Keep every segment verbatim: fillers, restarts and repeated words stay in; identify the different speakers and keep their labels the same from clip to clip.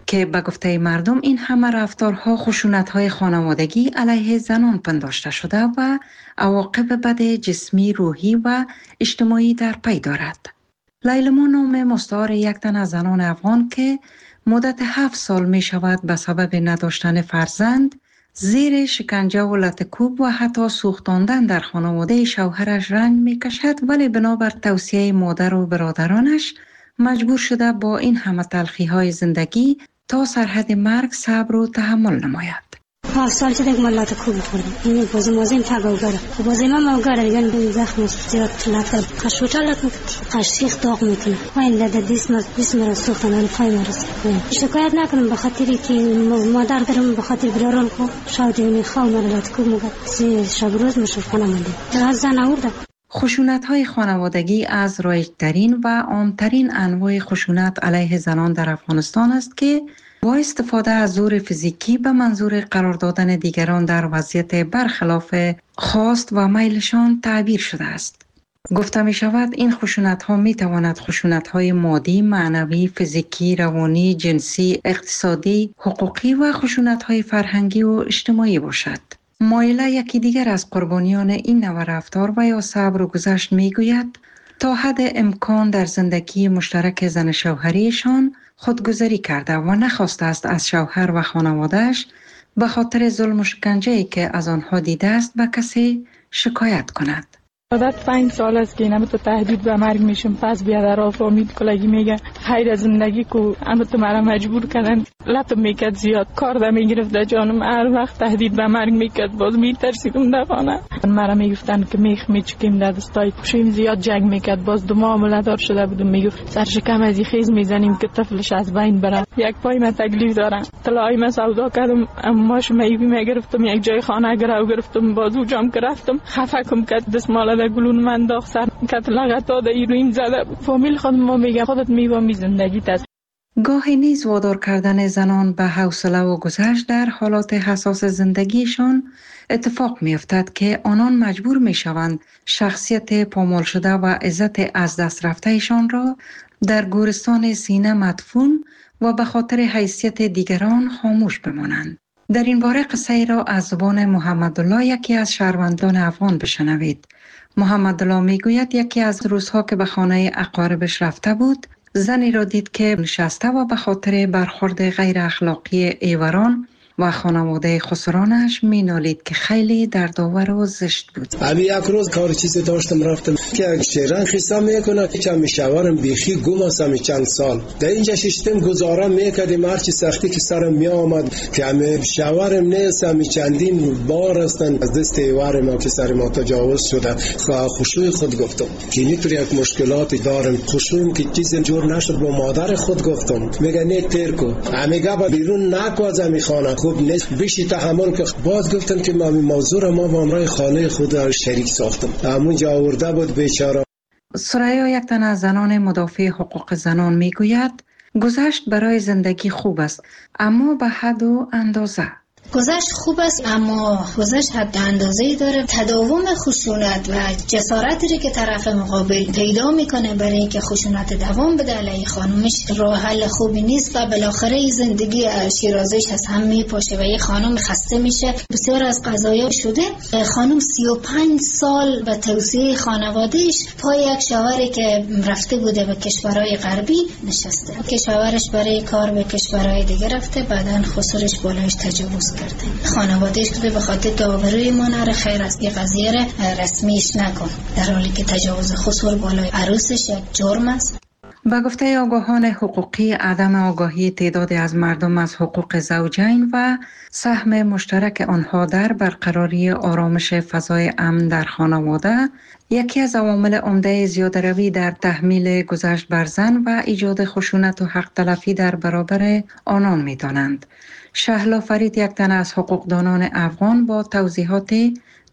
Speaker 1: که به گفته مردم این همه رفتارها خشونت‌های خانوادگی علیه زنان پنداشته شده و عواقب بد جسمی، روحی و اجتماعی در پی دارد. لیلما نام مستعار یک تن از زنان افغان که مدت هفت سال می شود به سبب نداشتن فرزند زیر شکنجه و لطکوب و حتی سوختاندن در خانواده شوهرش رنج می کشد، ولی بنابر توصیه مادر و برادرانش مجبور شده با این همه تلخی های زندگی تا سرحد مرگ صبر و تحمل نماید.
Speaker 2: هفت سال شده که من لطکوب خوردم. این بازی مازیم تگاوگره. بازی من موگره یعنی به زخم زیاد لطکوب. خشوتا لطکوب خشیخ داغ میکنه. پایین لده دیس مر دیس مر سوختن ولی پای مرسه. شکایت نکنم به خاطری که مادر دارم به خاطر برارم کو شاید این خواهم مر لطکوب مگه سی شب روز مشرف کنم منده. در زن آورده.
Speaker 1: خشونت‌های خانوادگی از رایج‌ترین و عام‌ترین انواع خشونت علیه زنان در افغانستان است که با استفاده از زور فیزیکی به منظور قرار دادن دیگران در وضعیت برخلاف خواست و میلشان تعبیر شده است. گفته می شود این خشونت‌ها می تواند خشونت‌های مادی، معنوی، فیزیکی، روانی، جنسی، اقتصادی، حقوقی و خشونت‌های فرهنگی و اجتماعی باشد. مایله یکی دیگر از قربانیان این نوع رفتار و یا صبر و گذشت می گوید تا حد امکان در زندگی مشترک زن شوهریشان خودگذری کرده و نخواسته است از شوهر و خانواده‌اش به خاطر ظلم و شکنجه‌ای که از آنها دیده است به کسی شکایت کند.
Speaker 3: عادت پنج سال است که اینم تو تهدید به مرگ میشم. پس بیادر آف امید کلگی میگه خیر از زندگی کو اما تو مرا مجبور کردن لطم میکرد زیاد کار ده میگرفت در جانم هر وقت تهدید به مرگ میکرد باز میترسیدم دفانه مرا میگفتن که میخ میچکیم در دستای کشیم زیاد جنگ میکرد باز دو معامله دار شده بودم میگفت سرشکم از خیز میزنیم که طفلش از بین بره یک پای من تکلیف دارم طلای من سودا کردم اماش میوی میگرفتم یک جای خانه گرو گرفتم بازو جام گرفتم خفکم کرد دستمال در گلون من داغ سر کت لغتا در ایرویم زده فامیل خودم ما میگه خودت میوامی زندگیت است.
Speaker 1: گاهی نیز وادار کردن زنان به حوصله و گذشت در حالات حساس زندگیشان اتفاق می‌افتد که آنان مجبور می‌شوند شخصیت پامال شده و عزت از دست رفتهشان را در گورستان سینه مدفون و به خاطر حیثیت دیگران خاموش بمانند. در این باره قصه ای را از زبان محمدالله یکی از شهروندان افغان بشنوید. محمدالله میگوید یکی از روزها که به خانه اقاربش رفته بود زنی را دید که نشسته و به خاطر برخورد غیر اخلاقی ایوران و خانواده خسرانش می نالید که خیلی دردآور و زشت بود.
Speaker 4: ابی یک روز کار چیزی داشتم رفتم که یک شیران خیسا میکنه که چند میشورم بیخی گم هستم چند سال در اینجا ششتم گزارم میکردیم هرچی سختی که سرم می آمد که همه شورم نیستم چندین بار هستن از دست ایوار ما که سر ما تجاوز شده خشوع خود گفتم که اینطور یک مشکلاتی دارم خشوعم که چیزی جور نشد با مادر خود گفتم میگه نه تیر کو همیگه با بیرون نکو از همی خانه خوب نیست بیشی تحمل که باز گفتن که ما موضوع را ما با امرای خانه خود را شریک ساختم همونجا آورده بود بیچاره.
Speaker 1: سریا یک تن از زنان مدافع حقوق زنان میگوید گذشت برای زندگی خوب است اما به حد و اندازه.
Speaker 5: گذشت خوب است اما گذشت حد اندازه‌ای داره. تداوم خشونت و جسارتی که طرف مقابل پیدا میکنه برای اینکه خشونت دوام بده علیه خانمش راه حل خوبی نیست و بالاخره زندگی شیرازیش از هم میپاشه و یه خانم خسته میشه. بسیار از قضایا شده خانم سی و پنج سال به توصیه خانوادهش پای یک شوهری که رفته بوده به کشورهای غربی نشسته که شوهرش برای کار به کشورهای دیگه رفته بعدن خسرش بالایش تجاوز کرده. خانوادهش که به خاطر داوری ما نره خیر از این قضیه رسمیش نکن در حالی که تجاوز خسر بالای عروسش یک جرم است.
Speaker 1: به گفته آگاهان حقوقی عدم آگاهی تعدادی از مردم از حقوق زوجین و سهم مشترک آنها در برقراری آرامش فضای امن در خانواده یکی از عوامل عمده زیاده‌روی در تحمیل گذشت بر زن و ایجاد خشونت و حق تلفی در برابر آنان می‌دانند. شهلا فرید یک تن از حقوقدانان افغان با توضیحات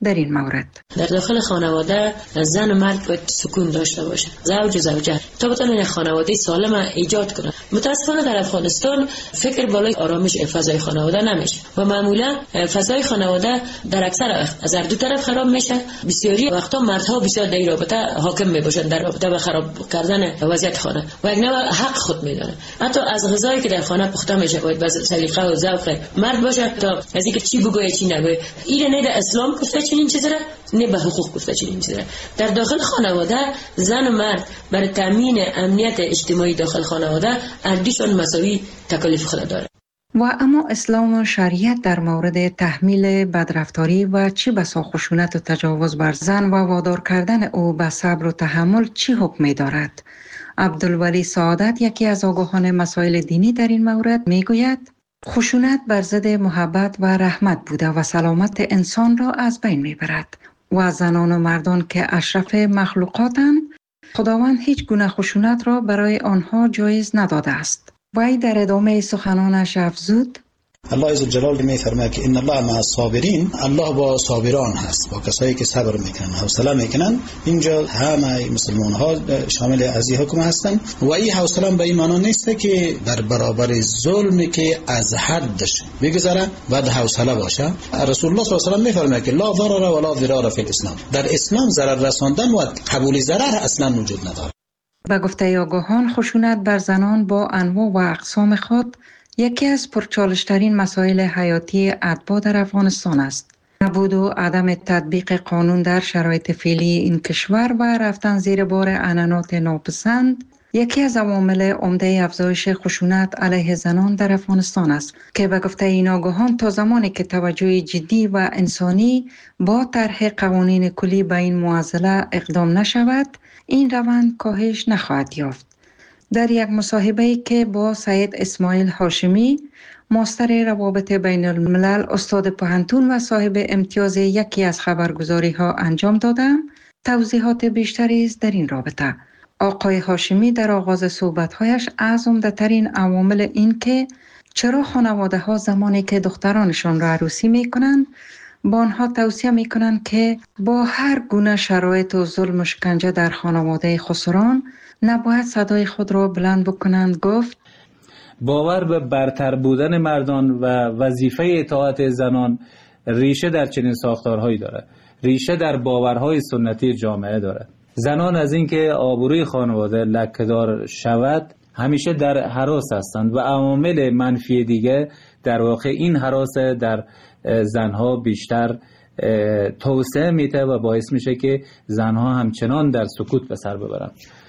Speaker 1: در این مورد.
Speaker 6: در داخل خانواده زن و مرد باید سکون داشته باشه، زوج و زوجه، تا بتونن یک خانواده سالم ایجاد کنن. متاسفانه در افغانستان فکر بالای آرامش فضای خانواده نمیشه و معمولا فضای خانواده در اکثر از هر دو طرف خراب میشه. بسیاری وقتا مردها بسیار در رابطه حاکم میباشن، در رابطه به خراب کردن وضعیت خانه و یک نوع حق خود میدونه. حتی از غذایی که در خانه پخته میشه باید با سلیقه و ذوق مرد باشه تا از اینکه چی بگوید چی نگوید. این نه در اسلام گفته چنین چیزی را، نه به حقوق گفته چنین چیزی را. در داخل خانواده زن و مرد برای تامین امنیت اجتماعی داخل خانواده اندیشون مساوی تکالیف خود داره.
Speaker 1: و اما اسلام و شریعت در مورد تحمیل بدرفتاری و چی بسا خشونت و تجاوز بر زن و وادار کردن او به صبر و تحمل چی حکم دارد؟ عبدالولی سعادت، یکی از آگاهان مسائل دینی، در این مورد میگوید خشونت بر ضد محبت و رحمت بوده و سلامت انسان را از بین میبرد و زنان و مردان که اشرف مخلوقاتند، خداوند هیچ گونه خشونت را برای آنها جایز نداده است. وی در ادامه سخنانش افزود:
Speaker 7: الله عزوجل می‌فرماید که ان الله مع الصابرین، الله با صابران هست، با کسایی که صبر میکنن، حوصله میکنن. اینجا همه مسلمان ها شامل از این حکم هستن و این حوصله به این معنی نیست که در برابر ظلمی که از حدش بگذره بعد حوصله باشه. رسول الله صلی الله علیه و آله می‌فرماید که لا ضرر ولا ضرار فی الاسلام، در اسلام ضرر رساندن و قبول ضرر اصلا وجود نداره.
Speaker 1: به گفته آگاهان، خشونت بر زنان با انواع و اقسام خود یکی از پرچالشترین مسائل حیاتی اتباع در افغانستان است. نبود و عدم تطبیق قانون در شرایط فعلی این کشور و رفتن زیر بار عنعنات ناپسند یکی از عوامل عمده افزایش خشونت علیه زنان در افغانستان است که به گفته این آگاهان تا زمانی که توجه جدی و انسانی با طرح قوانین کلی به این معضله اقدام نشود، این روند کاهش نخواهد یافت. در یک مصاحبه‌ای که با سید اسماعیل هاشمی، ماستر روابط بین الملل، استاد پوهنتون و صاحب امتیاز یکی از خبرگزاری‌ها انجام دادم، توضیحات بیشتری است در این رابطه. آقای هاشمی در آغاز صحبت‌هایش از عمده‌ترین عوامل این که چرا خانواده‌ها زمانی که دخترانشان را عروسی می‌کنند با آنها توصیه می‌کنند که با هر گونه شرایط و ظلم و شکنجه در خانواده خسران نباید صدای خود را بلند بکنند، گفت:
Speaker 8: باور به برتر بودن مردان و وظیفه اطاعت زنان ریشه در چنین ساختارهایی دارد. ریشه در باورهای سنتی جامعه دارد. زنان از اینکه آبروی خانواده لکه‌دار شود همیشه در هراس هستند و عوامل منفی دیگه در واقع این هراس در زنها بیشتر توسعه میده و باعث میشه که زنها همچنان در سکوت به سر ببرند.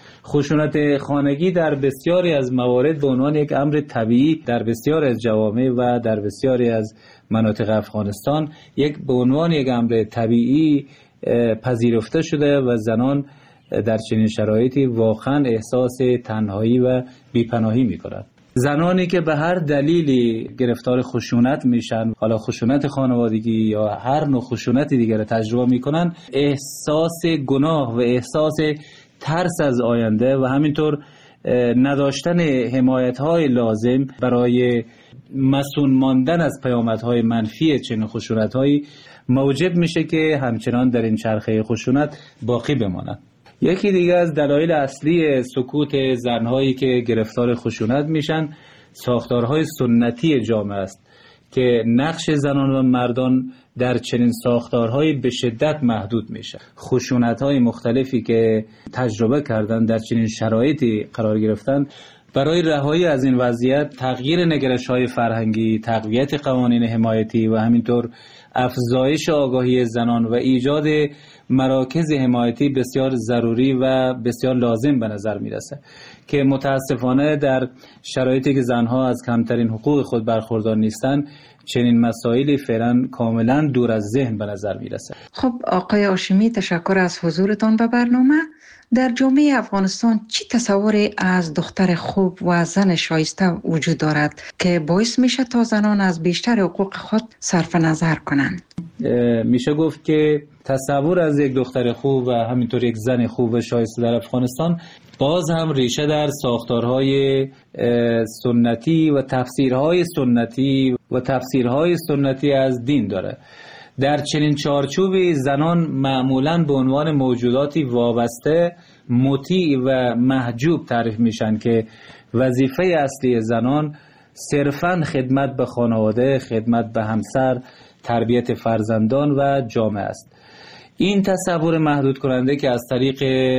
Speaker 8: خشونت خانگی در بسیاری از موارد به عنوان یک امر طبیعی در بسیاری از جوامع و در بسیاری از مناطق افغانستان یک به عنوان یک امر طبیعی پذیرفته شده و زنان در چنین شرایطی واقعا احساس تنهایی و بیپناهی می‌کنند. زنانی که به هر دلیلی گرفتار خشونت میشن، حالا خشونت خانوادگی یا هر نوع خشونت دیگر تجربه میکنن، احساس گناه و احساس ترس از آینده و همینطور نداشتن حمایت‌های لازم برای مسئول ماندن از پیامدهای منفی چنین خشونت‌هایی موجب میشه که همچنان در این چرخه خشونت باقی بمانند. یکی دیگه از دلایل اصلی سکوت زنهایی که گرفتار خشونت میشن ساختارهای سنتی جامعه است که نقش زنان و مردان در چنین ساختارهایی به شدت محدود میشه. خشونت‌های مختلفی که تجربه کردن در چنین شرایطی قرار گرفتن برای رهایی از این وضعیت تغییر نگرش‌های فرهنگی، تقویت قوانین حمایتی و همینطور افزایش آگاهی زنان و ایجاد مراکز حمایتی بسیار ضروری و بسیار لازم به نظر میرسه که متاسفانه در شرایطی که زنها از کمترین حقوق خود برخوردار نیستن چنین مسائلی فعلا کاملا دور از ذهن به نظر میرسه.
Speaker 1: خب آقای هاشمی، تشکر از حضورتان به برنامه. در جامعه افغانستان چی تصوری از دختر خوب و زن شایسته وجود دارد که باعث میشه تا زنان از بیشتر حقوق خود صرف نظر کنند؟
Speaker 8: میشه گفت که تصور از یک دختر خوب و همینطور یک زن خوب و شایسته در افغانستان باز هم ریشه در ساختارهای سنتی و تفسیرهای سنتی و تفسیرهای سنتی از دین داره. در چنین چارچوبی زنان معمولاً به عنوان موجوداتی وابسته، مطیع و محجوب تعریف میشن که وظیفه اصلی زنان صرفاً خدمت به خانواده، خدمت به همسر، تربیت فرزندان و جامعه است. این تصور محدود کننده که از طریق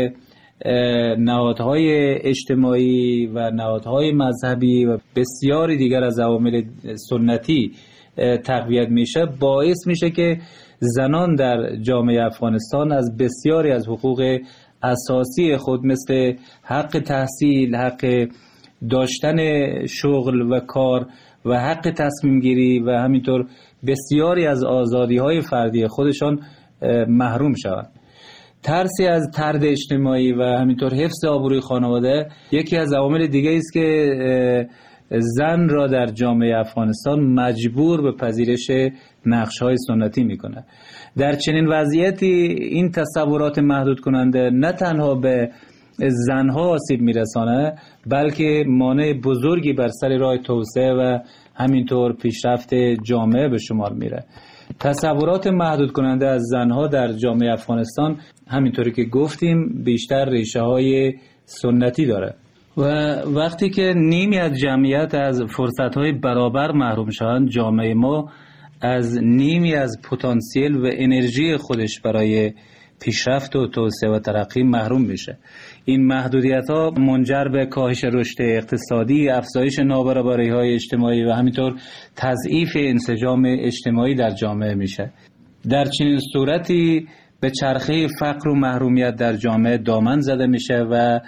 Speaker 8: نهادهای اجتماعی و نهادهای مذهبی و بسیاری دیگر از عوامل سنتی تقویت میشه، باعث میشه که زنان در جامعه افغانستان از بسیاری از حقوق اساسی خود مثل حق تحصیل، حق داشتن شغل و کار و حق تصمیم گیری و همینطور بسیاری از آزادی های فردی خودشان محروم شوند. ترسی از طرد اجتماعی و همینطور حفظ آبروی خانواده یکی از عوامل دیگه است که زن را در جامعه افغانستان مجبور به پذیرش نقش‌های سنتی میکنه. در چنین وضعیتی این تصورات محدود کننده نه تنها به زنها آسیب میرسانه، بلکه مانع بزرگی بر سر راه توسعه و همینطور پیشرفت جامعه به شمار میره. تصورات محدود کننده از زنها در جامعه افغانستان همینطوری که گفتیم بیشتر ریشه های سنتی داره و وقتی که نیمی از جمعیت از فرصت های برابر محروم شوند، جامعه ما از نیمی از پتانسیل و انرژی خودش برای پیشرفت و توسعه و ترقی محروم میشه. این محدودیت ها منجر به کاهش رشد اقتصادی، افزایش نابرابری های اجتماعی و همینطور تضعیف انسجام اجتماعی در جامعه میشه. در چنین صورتی به چرخه فقر و محرومیت در جامعه دامن زده میشه و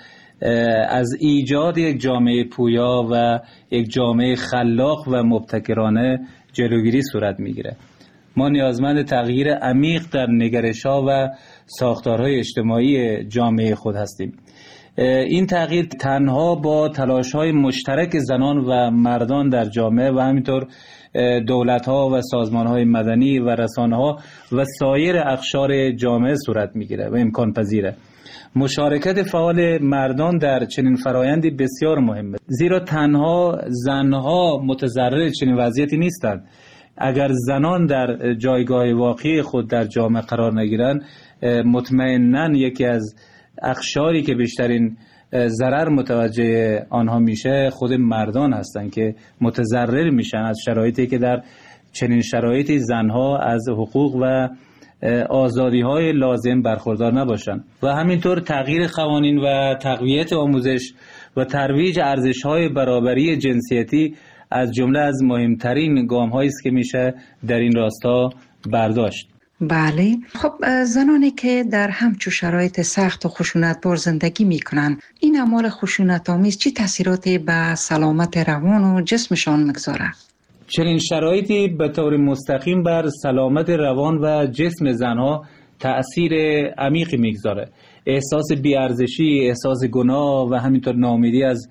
Speaker 8: از ایجاد یک جامعه پویا و یک جامعه خلاق و مبتکرانه جلوگیری صورت میگیره. ما نیازمند تغییر عمیق در نگرش‌ها و ساختارهای اجتماعی جامعه خود هستیم. این تغییر تنها با تلاش‌های مشترک زنان و مردان در جامعه و همینطور دولت‌ها و سازمان‌های مدنی و رسانه‌ها و سایر اقشار جامعه صورت می‌گیره و امکان پذیره. مشارکت فعال مردان در چنین فرایندی بسیار مهمه، زیرا تنها زنها متضرر چنین وضعیتی نیستند. اگر زنان در جایگاه واقعی خود در جامعه قرار نگیرند، مطمئناً یکی از اقشاری که بیشترین ضرر متوجه آنها میشه خود مردان هستند که متضرر میشن از شرایطی که در چنین شرایطی زنها از حقوق و آزادی‌های لازم برخوردار نباشند. و همینطور تغییر قوانین و تقویت آموزش و ترویج ارزش‌های برابری جنسیتی از جمله از مهمترین گام‌هایی است که میشه در این راستا برداشت.
Speaker 1: بله، خب زنانی که در همچو شرایط سخت و خشونت‌بار زندگی میکنن، این اعمال خشونت‌آمیز چه تاثیراتی به سلامت روان و جسمشان میگذاره؟
Speaker 8: چنین شرایطی به طور مستقیم بر سلامت روان و جسم زنها تأثیر عمیقی میگذاره. احساس بی‌ارزشی، احساس گناه و همینطور ناامیدی از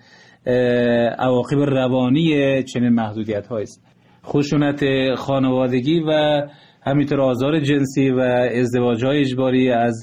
Speaker 8: عواقب روانی چنین محدودیت‌هایی است. خشونت خانوادگی و همینطور آزار جنسی و ازدواج‌های اجباری از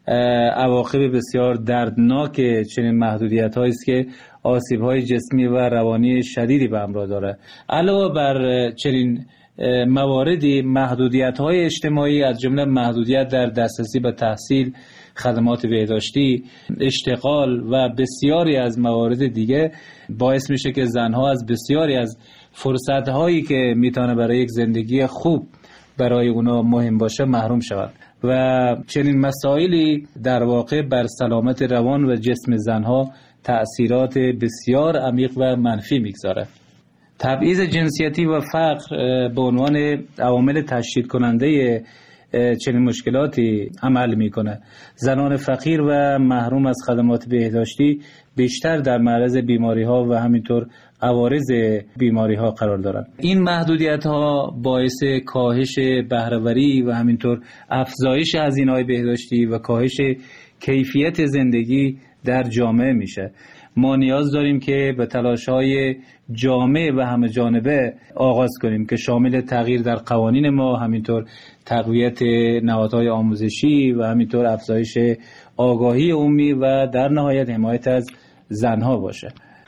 Speaker 8: عواقب بسیار دردناک چنین محدودیت‌هایی است که آسیب‌های جسمی و روانی شدیدی به همراه داره. علاوه بر چنین مواردی، محدودیت‌های اجتماعی از جمله محدودیت در دسترسی به تحصیل، خدمات بهداشتی، اشتغال و بسیاری از موارد دیگه باعث میشه که زنها از بسیاری از فرصت‌هایی که میتونه برای یک زندگی خوب برای اونا مهم باشه محروم شوند و چنین مسائلی در واقع بر سلامت روان و جسم زنها تأثیرات بسیار عمیق و منفی میگذاره. تبعیض جنسیتی و فقر به عنوان عوامل تشدید کننده چنین مشکلاتی عمل میکنه. زنان فقیر و محروم از خدمات بهداشتی بیشتر در معرض بیماری ها و همینطور عوارض بیماری ها قرار دارند. این محدودیت ها باعث کاهش بهره‌وری و همینطور افزایش هزینه‌های بهداشتی و کاهش کیفیت زندگی در جامعه میشه. ما نیاز داریم که به تلاش‌های جامع و همه جانبه آغاز کنیم که شامل تغییر در قوانین ما، همینطور تقویت نهادهای آموزشی و همینطور افزایش آگاهی عمومی و در نهایت حمایت از زنها باشه.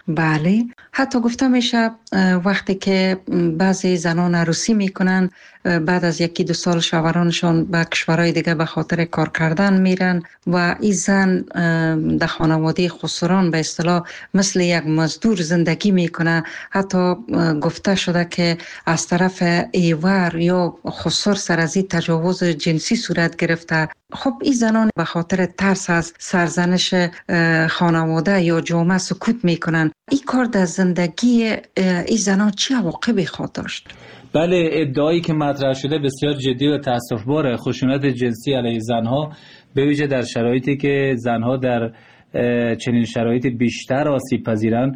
Speaker 1: بله، حتی گفته میشه وقتی که بعضی زنان عروسی میکنن بعد از یکی دو سال شوهرانشان به کشورهای دیگه به خاطر کار کردن میرن و این زن در خانواده خسران به اصطلاح مثل یک مزدور زندگی میکنه. حتی گفته شده که از طرف ایور یا خسر سر از این تجاوز جنسی صورت گرفته. خب این زنان به خاطر ترس از سرزنش خانواده یا جامعه سکوت میکنن. این کار در زندگی این زنان چه عواقبی خواهد داشت؟
Speaker 8: بله، ادعایی که مطرح شده بسیار جدی و تأسف‌باره. خشونت جنسی علیه زنها به ویژه در شرایطی که زنها در چنین شرایط بیشتر آسیب پذیرند،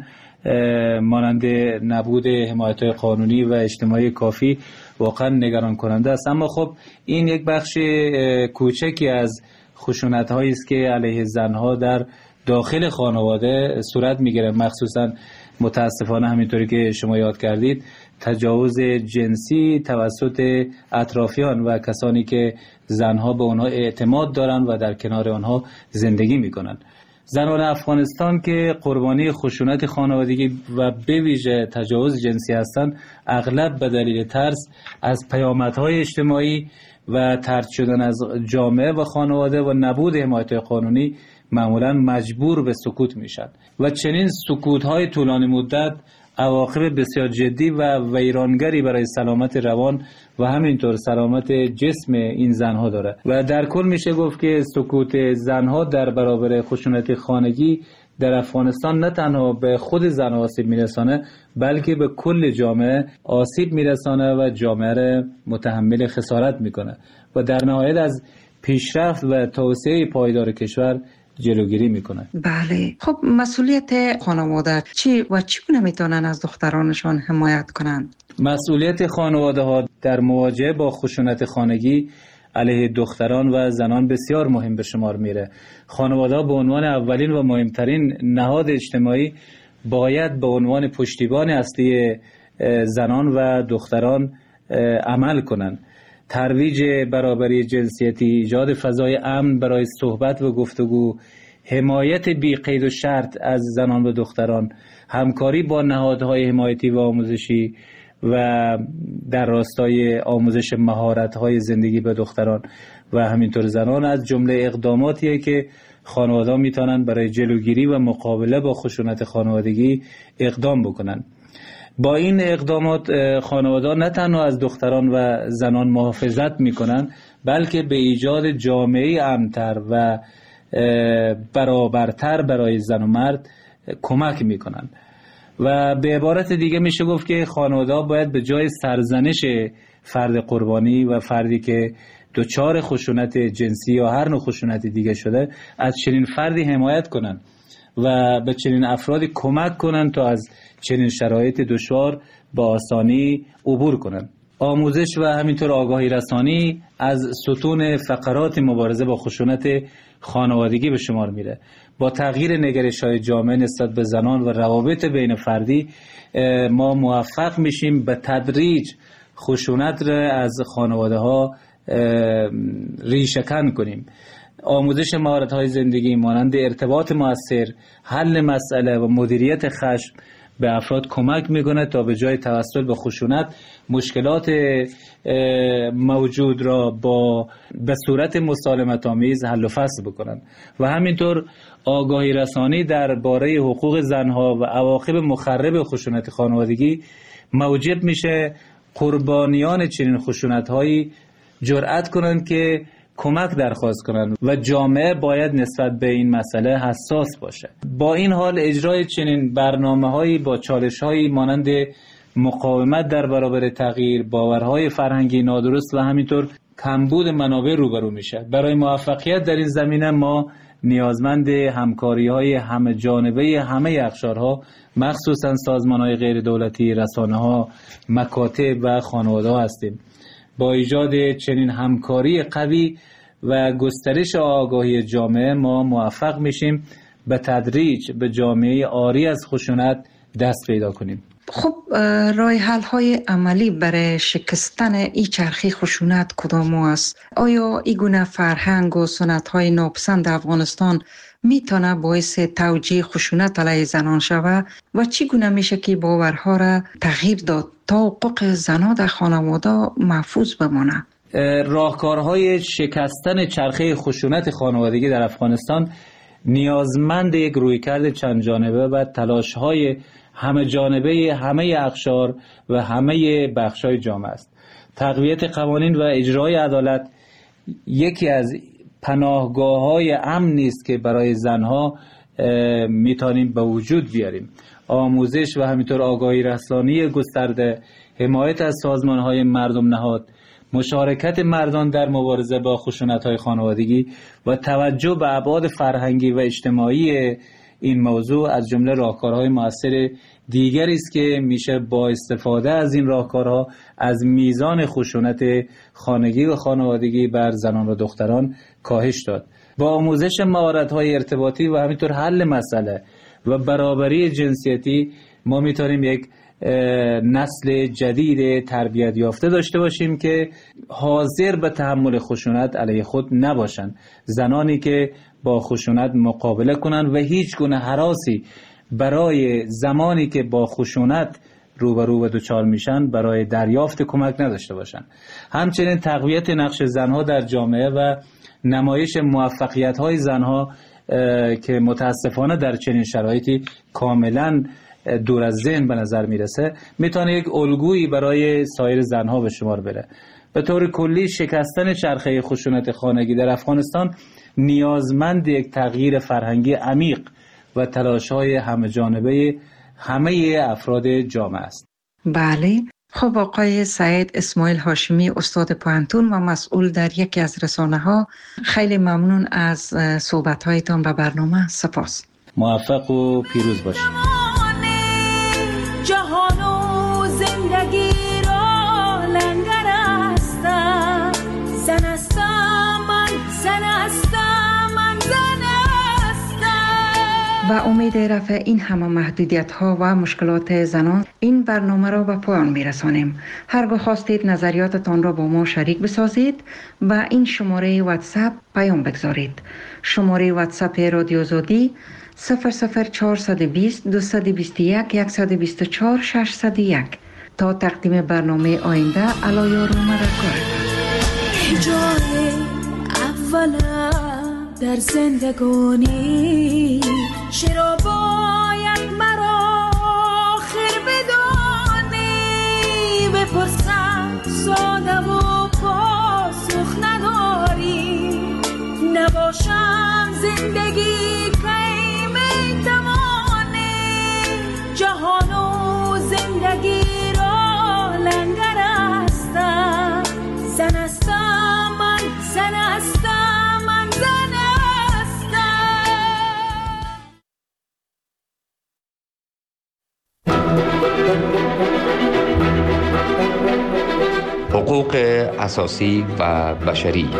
Speaker 8: مانند نبود حمایت‌های قانونی و اجتماعی کافی، واقعا نگران کننده است. اما خب این یک بخش کوچکی از خشونت‌هایی است که علیه زنها در داخل خانواده صورت می‌گیره، مخصوصا متاسفانه همینطوری که شما یاد کردید تجاوز جنسی توسط اطرافیان و کسانی که زنها به آنها اعتماد دارند و در کنار آنها زندگی میکنند. زنان افغانستان که قربانی خشونت خانوادگی و به ویژه تجاوز جنسی هستند، اغلب به دلیل ترس از پیامدهای اجتماعی و طرد شدن از جامعه و خانواده و نبود حمایت قانونی معمولا مجبور به سکوت میشن و چنین سکوت‌های طولانی مدت عواقب بسیار جدی و ویرانگری برای سلامت روان و همینطور سلامت جسم این زنها داره و در کل میشه گفت که سکوت زنها در برابر خشونت خانگی در افغانستان نه تنها به خود زن آسیب میرسانه، بلکه به کل جامعه آسیب میرسانه و جامعه را متحمل خسارت میکنه و در نهایت از پیشرفت و توسعه پایدار کشور جلوگیری میکنه.
Speaker 1: بله، خب مسئولیت خانواده چی و چگونه میتونن از دخترانشان حمایت کنند؟
Speaker 8: مسئولیت خانواده ها در مواجهه با خشونت خانگی علیه دختران و زنان بسیار مهم به شمار میره. خانواده ها به عنوان اولین و مهمترین نهاد اجتماعی باید به عنوان پشتیبان اصلی زنان و دختران عمل کنند. ترویج برابری جنسیتی، ایجاد فضای امن برای صحبت و گفتگو، حمایت بی قید و شرط از زنان و دختران، همکاری با نهادهای حمایتی و آموزشی و در راستای آموزش مهارت‌های زندگی به دختران و همینطور زنان از جمله اقداماتیه که خانواده‌ها میتونن برای جلوگیری و مقابله با خشونت خانوادگی اقدام بکنن. با این اقدامات خانواده‌ها نه تنها از دختران و زنان محافظت میکنن، بلکه به ایجاد جامعه امن‌تر و برابرتر برای زن و مرد کمک میکنن. و به عبارت دیگه میشه گفت که خانواده‌ها باید به جای سرزنش فرد قربانی و فردی که دچار خشونت جنسی یا هر نوع خشونت دیگه شده از چنین فردی حمایت کنن و به چنین افرادی کمک کنن تا از چنین شرایط دشوار با آسانی عبور کنن. آموزش و همینطور آگاهی رسانی از ستون فقرات مبارزه با خشونت خانوادگی به شمار میره. با تغییر نگرش‌های جامعه نسبت به زنان و روابط بین فردی ما موفق میشیم به تدریج خشونت را از خانواده ها ریشه‌کن کنیم. آموزش مهارت‌های زندگی مانند ارتباط مؤثر، حل مسئله و مدیریت خشم به افراد کمک میکنه تا به جای توسل به خشونت مشکلات موجود را با به صورت مسالمت آمیز حل و فصل بکنن و همینطور آگاهی رسانی درباره حقوق زنها و عواقب مخرب خشونت خانوادگی موجب میشه قربانیان چنین خشونت‌هایی جرأت کنند که کمک درخواست کنند و جامعه باید نسبت به این مسئله حساس باشه. با این حال اجرای چنین برنامه‌هایی با چالش‌هایی مانند مقاومت در برابر تغییر، باورهای فرهنگی نادرست و همینطور کمبود منابع روبرو میشه. برای موفقیت در این زمینه ما نیازمند همکاری‌های همه جانبه همه اقشارها، مخصوصاً سازمان‌های غیر دولتی، رسانه‌ها، مکاتب و خانواده‌ها هستیم. با ایجاد چنین همکاری قوی و گسترش آگاهی جامعه ما موفق میشیم به تدریج به جامعه عاری از خشونت دست پیدا کنیم.
Speaker 1: خب راه حل های عملی برای شکستن این چرخه خشونت کدام است؟ آیا این گونه فرهنگ و سنت های ناپسند افغانستان میتونه باعث توجیه خشونت علیه زنان شود و چگونه میشه که باورها را تغییر داد تا حقوق زنان در خانواده محفوظ بمانه؟
Speaker 8: راهکارهای شکستن چرخه خشونت خانوادگی در افغانستان نیازمند یک رویکرد چند جانبه و تلاش‌های همه جانبه همه اقشار و همه بخش‌های جامعه است. تقویت قوانین و اجرای عدالت یکی از پناهگاه‌های امن است که برای زنها میتونیم به وجود بیاریم. آموزش و همینطور آگاهی رسانی گسترده، حمایت از سازمان‌های مردم نهاد، مشارکت مردان در مبارزه با خشونت‌های خانوادگی و توجه به ابعاد فرهنگی و اجتماعی این موضوع از جمله راهکارهای مؤثر دیگری است که میشه با استفاده از این راهکارها از میزان خشونت خانگی و خانوادگی بر زنان و دختران کاهش داد. با آموزش مهارت‌های ارتباطی و همینطور حل مسئله و برابری جنسیتی ما میتونیم یک نسل جدید تربیت یافته داشته باشیم که حاضر به تحمل خشونت علیه خود نباشند. زنانی که با خشونت مقابله کنند و هیچ گونه هراسی برای زمانی که با خشونت روبرو و دچار میشن برای دریافت کمک نداشته باشند. همچنین تقویت نقش زنها در جامعه و نمایش موفقیت‌های زنها که متاسفانه در چنین شرایطی کاملاً دور از ذهن به نظر میرسه میتونه یک الگویی برای سایر زنها به شمار بره. به طور کلی شکستن چرخه خشونت خانگی در افغانستان نیازمند یک تغییر فرهنگی عمیق و تلاش‌های همه جانبه همه افراد جامعه است.
Speaker 1: بله. خب آقای سعید اسماعیل هاشمی، استاد پوهنتون و مسئول در یکی از رسانه‌ها، خیلی ممنون از صحبت‌هایتان به برنامه. سپاس.
Speaker 8: موفق و پیروز باشید.
Speaker 9: جهان و زندگی را لنگر هستم، زن هستم من، زن هستم من، زن هستم.
Speaker 1: با امید رفع این همه محدودیت ها و مشکلات زنان این برنامه را به پایان میرسانیم. هرگاه خواستید نظریاتتان را با ما شریک بسازید و این شماره واتساپ پیام بگذارید. شماره واتساپ رادیو آزادی صفر صفر چهارصد و بیست دویست و بیست و یک صد و بیست و چهار ششصد و یک. تا تقدیم برنامه آینده علایار و مددکار.
Speaker 9: جای اولم در زندگانی چرا باید مرا آخر بدانی؟ بپرسم ساده و پاسخ نداری، نباشم زندگی جهان و زندگی را لنگر هستم، زن هستم من، زن هستم من، زن هستم.
Speaker 10: حقوق اساسی و بشری.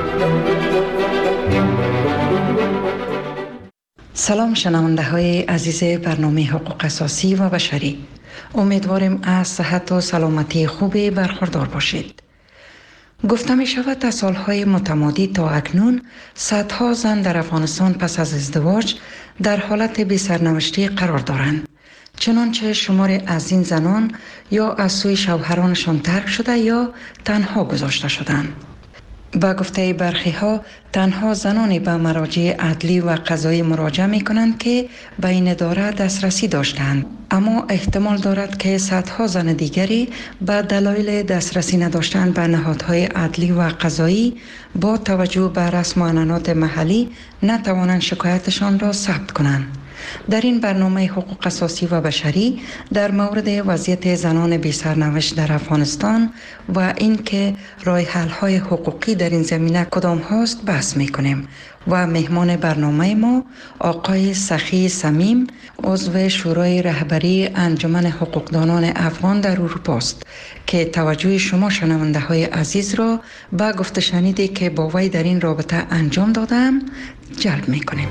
Speaker 1: سلام شنونده های عزیز برنامه حقوق اساسی و بشری. امیدواریم از صحت و سلامتی خوبی برخوردار باشید. گفته می شود تا سالهای متمادی تا اکنون صدها زن در افغانستان پس از ازدواج در حالت بی سرنوشتی قرار دارند. چنانچه شمار از این زنان یا از سوی شوهرانشان ترک شده یا تنها گذاشته شدند. با گفته برخی ها تنها زنانی به مراجع عدلی و قضایی مراجعه می کنند که به این اداره دسترسی داشتند، اما احتمال دارد که صدها زن دیگری به دلایل دسترسی نداشتن به نهادهای عدلی و قضایی با توجه به رسم و عنعنات محلی نتوانند شکایتشان را ثبت کنند. در این برنامه حقوق اساسی و بشری در مورد وضعیت زنان بی سرنوشت در افغانستان و اینکه راه حل های حقوقی در این زمینه کدام هاست بحث میکنیم و مهمان برنامه ما آقای سخی صمیم، عضو شورای رهبری انجمن حقوقدانان افغان در اروپا است که توجه شما شنونده های عزیز را به گفته شنیدی که با وی در این رابطه انجام دادم جلب میکنیم.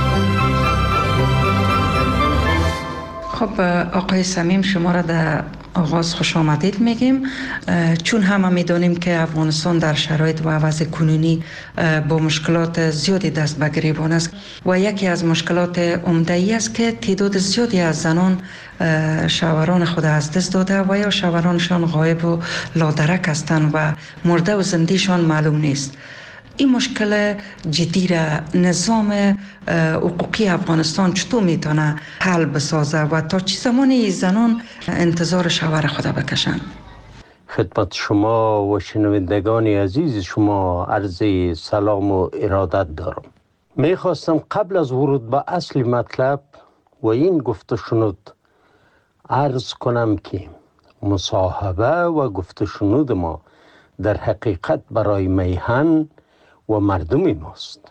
Speaker 1: خب آقای صمیم، شما را در آغاز خوش آمدید میگیم، چون همه میدونیم که افغانستان در شرایط و وضع کنونی با مشکلات زیادی دست به گریبان است و یکی از مشکلات عمده ای است که تعداد زیادی از زنان شوهران خود از دست داده و یا شوهرانشان غایب و لادرک هستند و مرده و زندهشان معلوم نیست. این مشکل جدی را نظام حقوقی افغانستان چطور میتونه حل بسازه و تا چه زمانی زنان انتظار شوهر خود بکشن؟
Speaker 11: خدمت شما و شنوندگان عزیز شما عرض سلام و ارادت دارم. میخواستم قبل از ورود به اصل مطلب و این گفته شنود عرض کنم که مصاحبه و گفته شنود ما در حقیقت برای میهن و مردم ماست،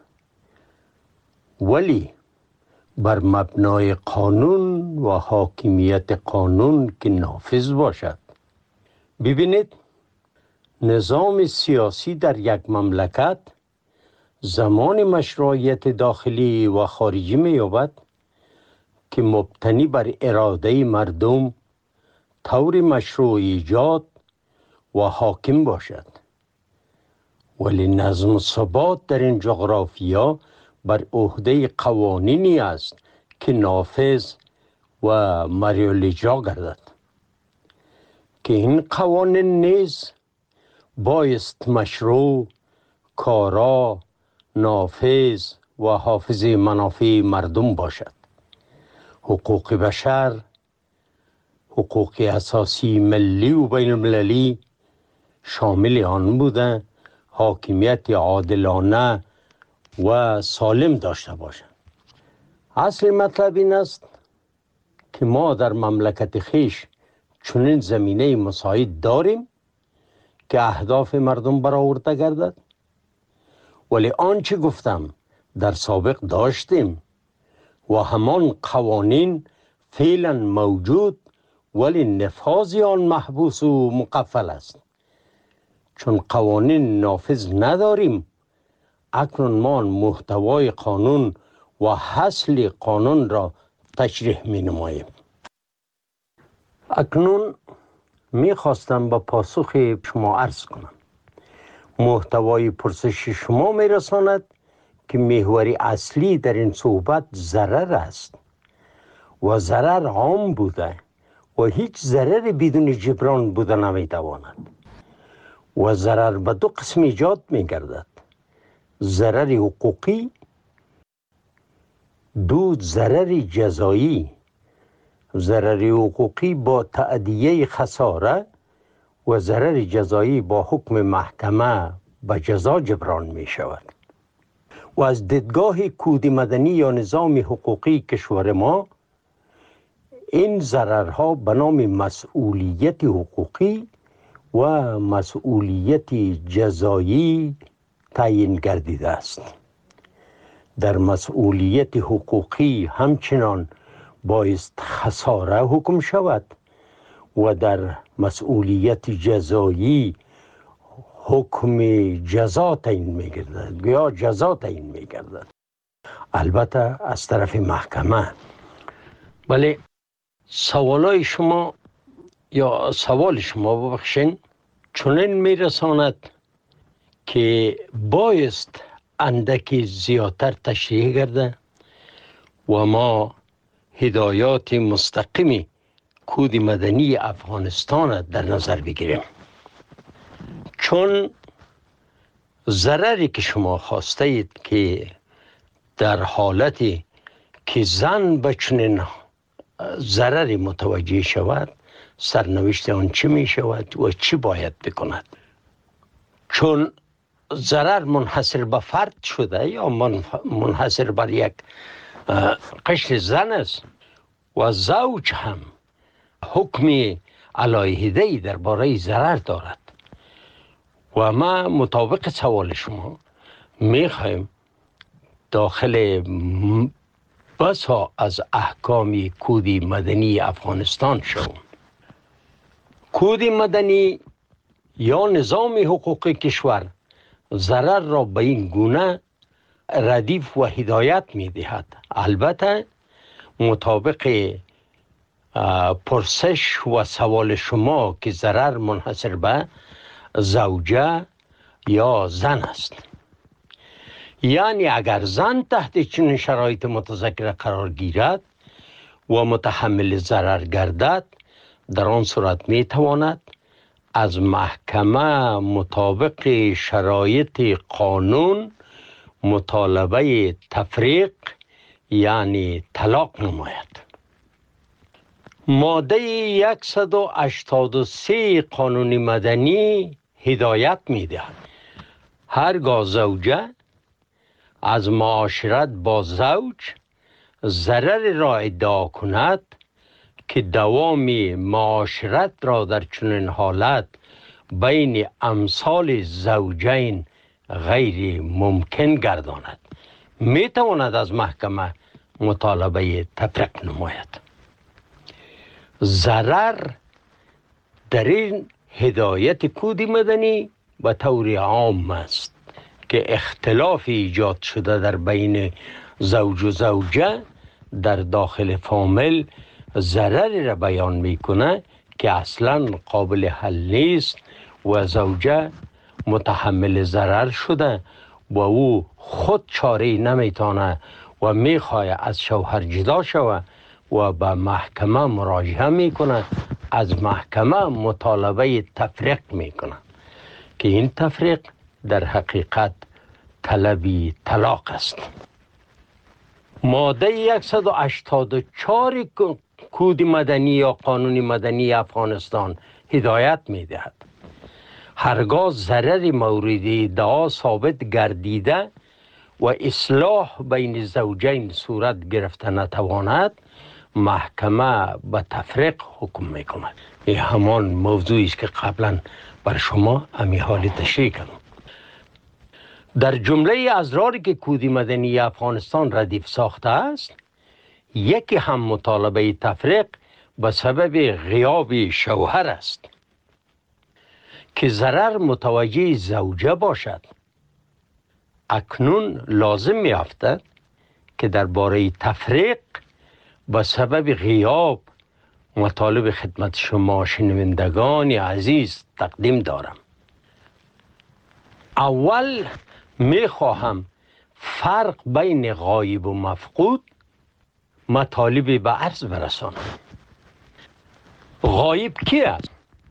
Speaker 11: ولی بر مبنای قانون و حاکمیت قانون که نافذ باشد. ببینید، نظام سیاسی در یک مملکت زمان مشروعیت داخلی و خارجی می‌یابد که مبتنی بر اراده مردم طور مشروع ایجاد و حاکم باشد، ولی نظم و ثبات در این جغرافیا بر عهده قوانینی است که نافذ و مریالاجرا گردد که این قوانین نیز بایست مشروع، کارا، نافذ و حافظ منافع مردم باشد. حقوق بشر، حقوق اساسی ملی و بین المللی شامل آن بودند حاکمیت عادلانه و سالم داشته باشند. اصل مطلب این است که ما در مملکت خیش چنین زمینه مساعد داریم که اهداف مردم برآورده گردد، ولی آنچه گفتم در سابق داشتیم و همان قوانین فعلا موجود، ولی نفاذ آن محبوس و مقفل است. چون قوانین نافذ نداریم، اکنون ما محتوای قانون و حاصل قانون را تشریح می نماییم. اکنون می خواستم با پاسخ شما عرض کنم. محتوای پرسش شما می رساند که محور اصلی در این صحبت ضرر است و ضرر عام بوده و هیچ ضرر بدون جبران بوده نمی تواند و ضرر به دو قسم ایجاد می گردد: ضرر حقوقی، دو ضرر جزایی. ضرر حقوقی با تأدیه خساره و ضرر جزایی با حکم محکمه به جزا جبران می شود. و از دیدگاه کود مدنی یا نظام حقوقی کشور ما، این ضررها به نام مسئولیت حقوقی و مسئولیت جزایی تعیین گردیده است. در مسئولیت حقوقی همچنان بایست خساره حکم شود و در مسئولیت جزایی حکم جزا تعیین می‌گردد یا جزا تعیین می‌گردد، البته از طرف محکمه. ولی سوالای شما یا سوال شما ببخشین چنین میرساند که بایست اندکی زیادتر تشریح گرده و ما هدایات مستقیم کود مدنی افغانستان در نظر بگیریم. چون ضرری که شما خواسته اید که در حالتی که زن به چنین ضرری متوجه شود، سرنوشت آن چی می شود و چی باید بکند؟ چون ضرر منحصر به فرد شده یا منحصر بر یک قشر زن است و زوج هم حکم علیحده‌ای درباره ضرر دارد و ما مطابق سوال شما میخوایم داخل بسا از احکام کود مدنی افغانستان شوم. کود مدنی یا نظام حقوقی کشور ضرر را به این گونه ردیف و هدایت می دهد، البته مطابق پرسش و سوال شما که ضرر منحصر به زوجه یا زن است. یعنی اگر زن تحت چنین شرایط متذکره قرار گیرد و متحمل ضرر گردد، در آن صورت می تواند از محکمه مطابق شرایط قانون مطالبه تفریق یعنی طلاق نماید. ماده صد و هشتاد و سه قانون مدنی هدایت می دهد هرگاه زوجه از معاشرت با زوج ضرر را ادعا کند که دوام معاشرت را در چنین حالت بین امثال زوجین غیر ممکن گرداند، می تواند از محکمه مطالبه تفریق نماید. ضرر در این هدایت کود مدنی به طور عام است که اختلاف ایجاد شده در بین زوج و زوجه در داخل فامیل ضرری را بیان میکنه که اصلا قابل حل نیست و زوجه متحمل ضرر شده و او خود چاره نمیتونه و میخواه از شوهر جدا شود و به محکمه مراجعه میکنه، از محکمه مطالبه تفریق میکنه که این تفریق در حقیقت طلبی طلاق است. ماده صد و هشتاد و چهار کود مدنی یا قانون مدنی افغانستان هدایت میدهد هرگاه ضرر مورد ادعا ثابت گردیده و اصلاح بین زوجین صورت گرفته نتواند، محکمه به تفریق حکم میکند. این همان موضوعی است که قبلا بر شما امی حال تشریح کردم. در جمله ازراری که کود مدنی افغانستان ردیف ساخته است، یکی هم مطالبه تفریق به سبب غیاب شوهر است که ضرر متوجه زوجه باشد. اکنون لازم می افتد که درباره تفریق به سبب غیاب مطالب خدمت شما شنوندگان عزیز تقدیم دارم. اول می خواهم فرق بین غایب و مفقود مطالب به عرض برسانم. غایب کی است؟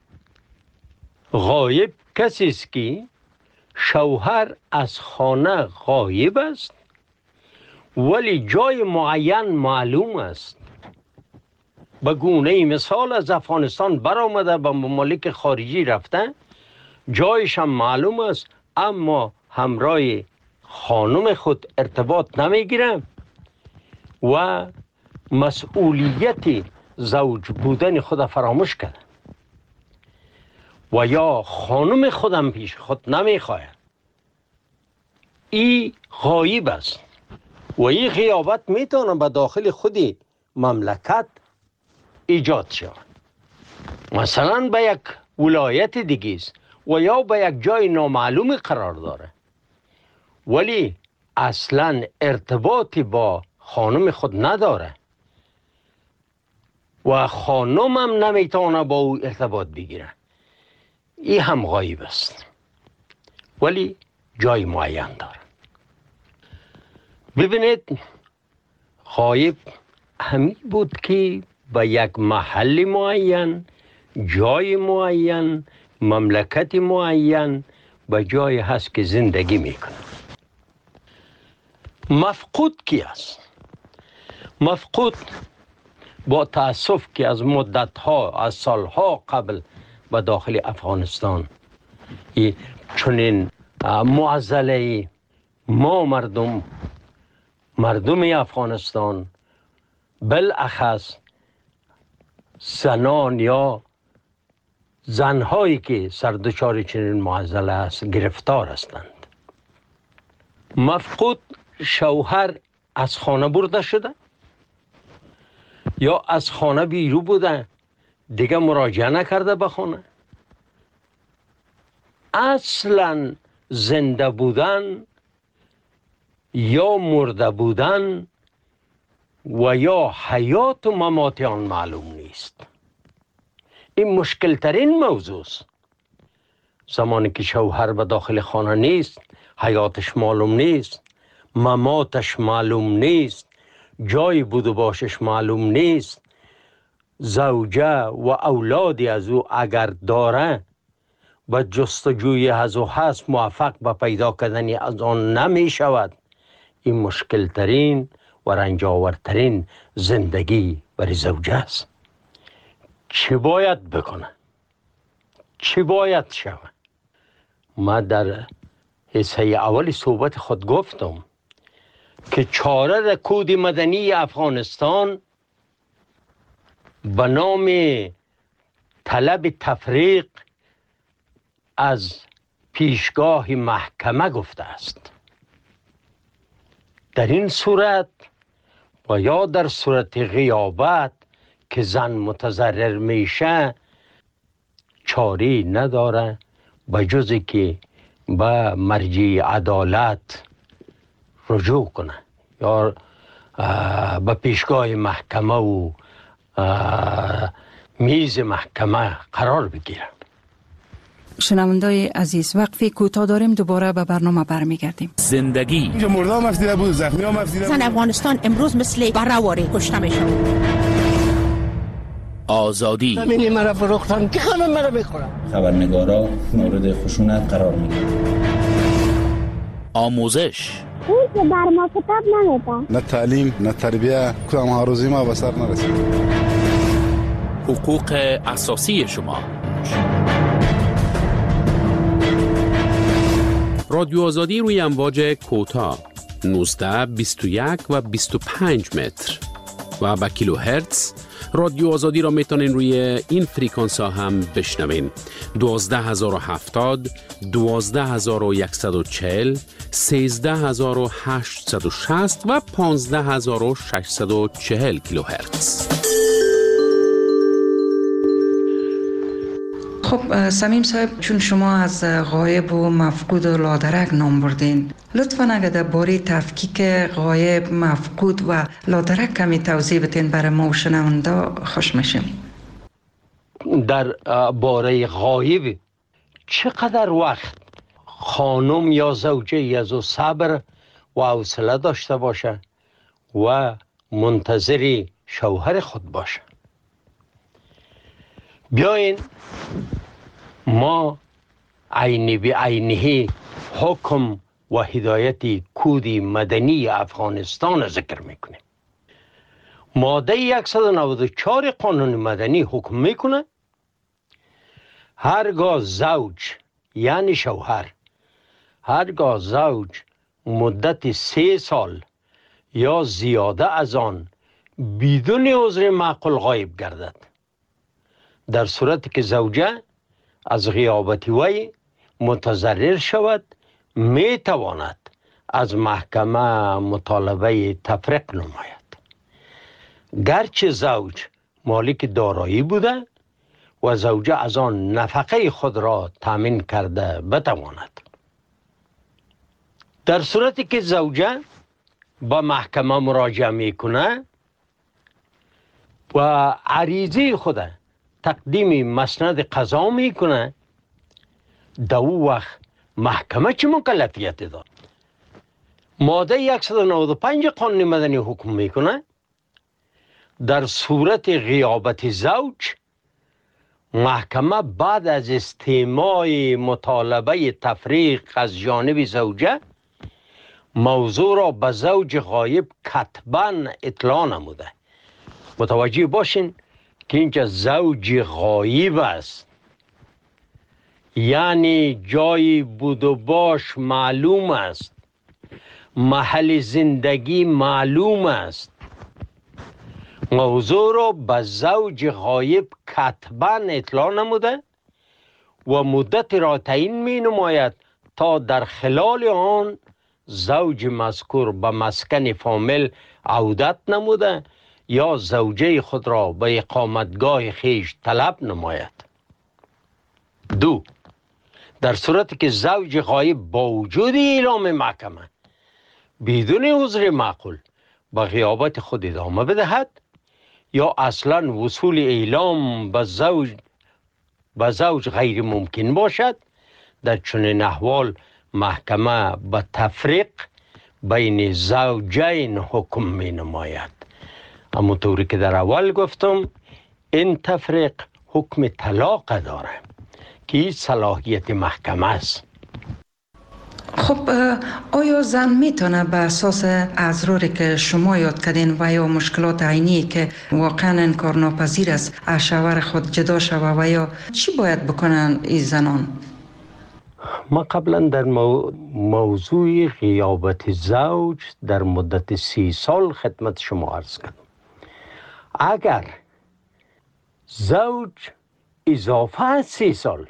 Speaker 11: غایب کسی است که شوهر از خانه غایب است ولی جای معین معلوم است. به گونه مثال از افغانستان برآمده به ممالک خارجی رفته، جایش هم معلوم است اما همراه خانم خود ارتباط نمیگیره و مسئولیت زوج بودن خود فراموش کرده و یا خانم خودم پیش خود نمیخواه. این غایب است و این غیابت میتونه به داخل خودی مملکت ایجاد شود. مثلا به یک ولایت دیگه است و یا به یک جای نامعلوم قرار داره ولی اصلا ارتباطی با خانم خود نداره و خانم هم نمیتونه با او ارتباط بگیره. این هم غایب است ولی جای معین داره. ببینید، غایب همین بود که به یک محل معین، جای معین، مملکت معین به جای هست که زندگی میکنه. مفقود کی است؟ مفقود با تأسف که از مدتها، از سالها قبل به داخل افغانستان چنین معضله ما مردم مردم افغانستان بالاخص زنان یا زنهایی که سردچار چنین معضله است گرفتار هستند. مفقود شوهر از خانه برده شده یا از خانه بیرون بوده، دیگه مراجعه نکرده به خانه. اصلا زنده بودن یا مرده بودن و یا حیات و ممات آن معلوم نیست. این مشکل ترین موضوع است. زمانی که شوهر به داخل خانه نیست، حیاتش معلوم نیست، مماتش معلوم نیست، جای بود و باشش معلوم نیست، زوجه و اولادی از او اگر داره و جستجوی از او هست موفق به پیدا کردن از آن نمی شود. این مشکل ترین و رنجاورترین زندگی برای زوجه است. چی باید بکنه؟ چی باید شود؟ ما در حصه اول صحبت خود گفتم که چاره در کود مدنی افغانستان به نام طلب تفریق از پیشگاه محکمه گفته است. در این صورت و یا در صورت غیابت که زن متضرر میشه چاری نداره به جز که به مرجع عدالت رجوع کنه یا به پیشگاه محکمه و میز محکمه قرار بگیره.
Speaker 1: شنوندای عزیز، وقفی کوتاه داریم، دوباره به برنامه برمیگردیم.
Speaker 12: زندگی
Speaker 13: اینجا مردم افزیده بود، زخمی هم افزیده بود.
Speaker 14: زن افغانستان امروز مثل برهواری کشته میشه.
Speaker 12: آزادی
Speaker 15: زمینی مرا فروختن که خانم مرا بخورم.
Speaker 16: خبرنگارا مورد خشونت قرار میگیرن.
Speaker 12: آموزش
Speaker 17: اون که بر ما کتاب نمیده.
Speaker 13: نه تعلیم نه تربیه، کدام هاروزی ما به سر نرسید.
Speaker 12: حقوق اساسی شما. رادیو آزادی روی امواج کوتاه نوزده، بیست و یک و بیست و پنج متر و با کیلو هرتز. رادیو آزادی را میتونین روی این فریکانس ها هم بشنوین: دوازده هزار و هفتاد، دوازده هزار و صد و چهل، سیزده هزار و هشتصد و شصت و پانزده هزار و ششصد و چهل کیلو هرتز.
Speaker 1: خب سمیم صاحب، چون شما از غایب و مفقود و لادرک نام بردین، لطفاً اگر در باره تفکیک غایب، مفقود و لادرک کمی توضیح بدین برای ما و شنونده خوش میشیم.
Speaker 11: در باره غایب چقدر وقت خانم یا زوجه از او صبر و حوصله داشته باشه و منتظر شوهر خود باشه؟ بیاین ما عینی به عینی حکم و هدایت کود مدنی افغانستان ذکر میکنه. ماده صد و نود و چهار قانون مدنی حکم میکنه هرگاه زوج یعنی شوهر، هرگاه زوج مدت سه سال یا زیاده از آن بدون عذر معقول غایب گردد، در صورتی که زوجه از غیابت وی متضرر شود، می تواند از محکمه مطالبه تفریق نماید. گرچه زوج مالک دارایی بوده و زوجه از آن نفقه خود را تامین کرده بتواند. در صورتی که زوجه با محکمه مراجعه میکنه و عریضه خود تقدیم مسند قضا میکنه، در او وقت محکمه چه مکلفیت داد؟ ماده صد و نود و پنج قانون مدنی حکم میکنه در صورت غیابت زوج، محکمه بعد از استماع مطالبه تفریق از جانب زوجه موضوع را به زوج غایب کتباً اطلاع نموده. متوجه باشین که اینجا زوج غایب است، یعنی جای بود و باش معلوم است، محل زندگی معلوم است. موضوع را به زوج غایب کتباً اطلاع نموده و مدت را تعیین می نماید تا در خلال آن زوج مذکور به مسکن فامیل عودت نموده یا زوجه خود را به اقامتگاه خیش طلب نماید. دو، در صورتی که زوج غایب با وجود اعلام محکمه بدون عذر معقول به غیابت خود ادامه بدهد یا اصلا وصول اعلام به زوج به زوج غیر ممکن باشد، در چنین احوال محکمه به تفریق بین زوجین حکم می نماید. اما طوری که در اول گفتم این تفریق حکم طلاق داره که این صلاحیت محکمه است.
Speaker 1: خب آیا زن میتونه به اساس اضراری که شما یاد کردین و یا مشکلات عینی که واقعا انکار ناپذیر است از شوهر خود جدا شوه و یا چی باید بکنن این زنان؟
Speaker 11: ما قبلا در مو... موضوع غیابت زوج در مدت سی سال خدمت شما عرض کردم. اگر زوج اضافه از سی سال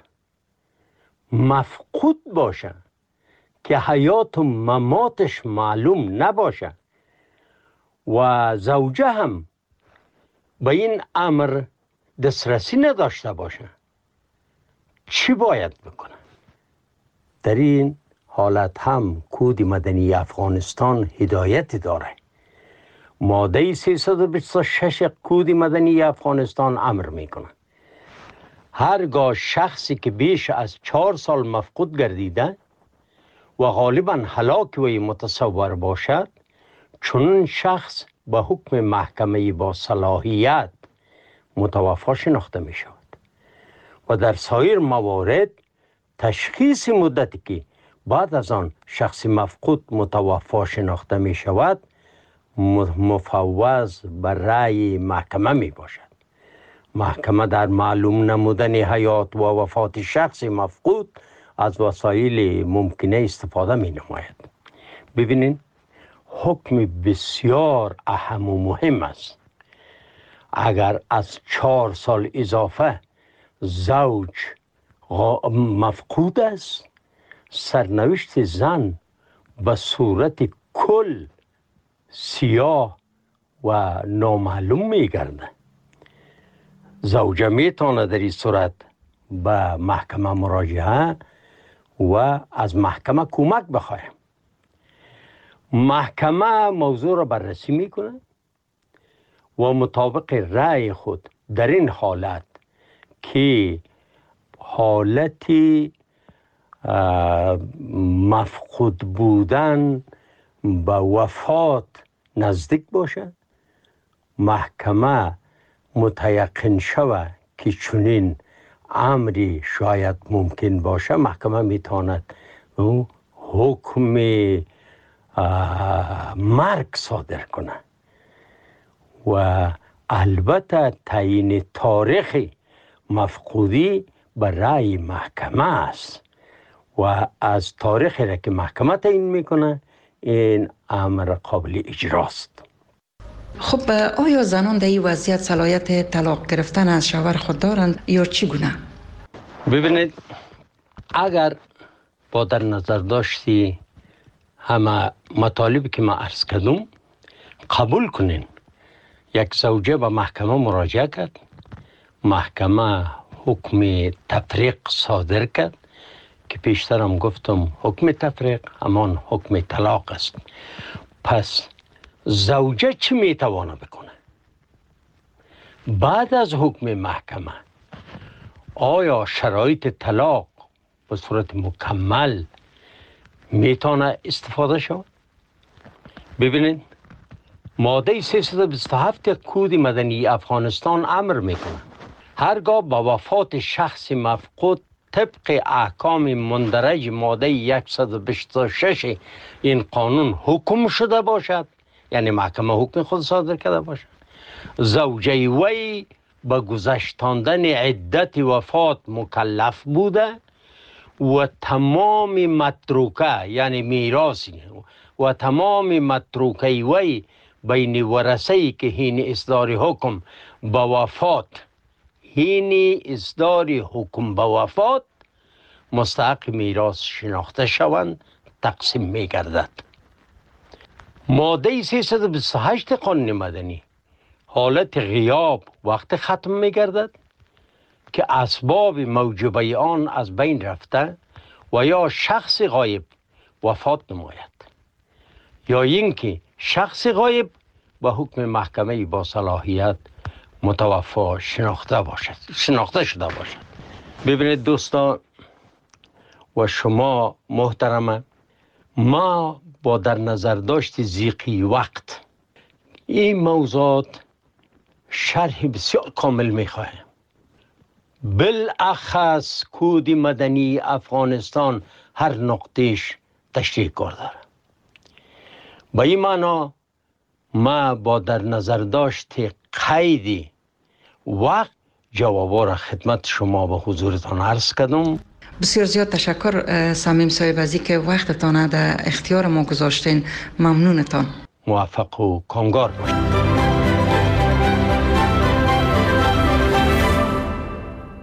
Speaker 11: مفقود باشه که حیات و مماتش معلوم نباشه و زوجه هم به این امر دسترسی نداشته باشه، چی باید بکنه؟ در این حالت هم کود مدنی افغانستان هدایت داره. ماده سیصد و بیست و شش کود مدنی افغانستان امر میکنه هرگاه شخصی که بیش از چهار سال مفقود گردیده و غالبا هلاک وی متصور باشد، چون شخص به حکم محکمه با صلاحیت متوفی شناخته می شود و در سایر موارد تشخیص مدتی که بعد از آن شخص مفقود متوفی شناخته می شود مفوض بر رأی محکمه می باشد. محکمه در معلوم نمودن حیات و وفات شخص مفقود از وسایل ممکنه استفاده می نماید. ببینید حکم بسیار اهم و مهم است. اگر از چهار سال اضافه زوج مفقود است، سرنوشت زن به صورت کل سیاه و نامعلوم می گرده. زوجه می تونه در این صورت به محکمه مراجعه و از محکمه کمک بخواه. محکمه موضوع را بررسی میکنه و مطابق رأی خود در این حالت که حالتی مفقود بودن به وفات نزدیک باشه، محکمه متیقن شود که چنین امری شاید ممکن باشه، محکمه میتواند حکم مرگ صادر کنه و البته تعیین تاریخ مفقودی به رأی محکمه است و از تاریخی را که محکمه تعیین میکنه این امر قابل اجراست.
Speaker 1: خب آیا زنان در این وضعیت صلاحیت طلاق گرفتن از شوهر خود دارند یا چگونه؟
Speaker 11: ببینید اگر با در نظر داشتی همه مطالبی که ما عرض کردم قبول کنین، یک زوجه به محکمه مراجعه کرد، محکمه حکم تفریق صادر کرد که پیشترم گفتم حکم تفریق همان حکم طلاق است. پس زوجه چی میتوانه بکنه؟ بعد از حکم محکمه آیا شرایط طلاق به صورت مکمل میتونه استفاده شود؟ ببینید ماده سیصد و بیست و هفت کود مدنی افغانستان امر میکنه هرگاه با وفات شخص مفقود طبق احکام مندرج ماده صد و بیست و شش این قانون حکم شده باشد، یعنی محکمه حکم خود صادر کرده باشد، زوجه وی به گذشتاندن عدت وفات مکلف بوده و تمام متروکه یعنی میراثی و تمام متروکه وی بین ورثه‌ای که هین اصدار حکم به وفات هین اصدار حکم به وفات مستحق میراث شناخته شوند تقسیم می گردد. ماده سیصد و بیست و هشت قانون مدنی حالت غیاب وقت ختم می گردد که اسباب موجبه آن از بین رفته و یا شخص غایب وفات نماید یا اینکه شخص غایب با حکم محکمه با صلاحیت متوفا شناخته باشد شناخته شده باشد. ببینید دوستان و شما محترمه، ما با در نظر داشت ضیقی وقت این موضوعات شرح بسیار کامل میخواهیم. بالاخص کود مدنی افغانستان هر نقطهش تشریح کرده. با این معنا ما با در نظر داشت قیدی وقت جوابا را خدمت شما به حضورتان عرض کردم.
Speaker 1: بسیار زیاد تشکر صمیم صاحب از اینکه وقتتان در اختیار ما گذاشتین. ممنونتان.
Speaker 11: موفق و کامگار باشید.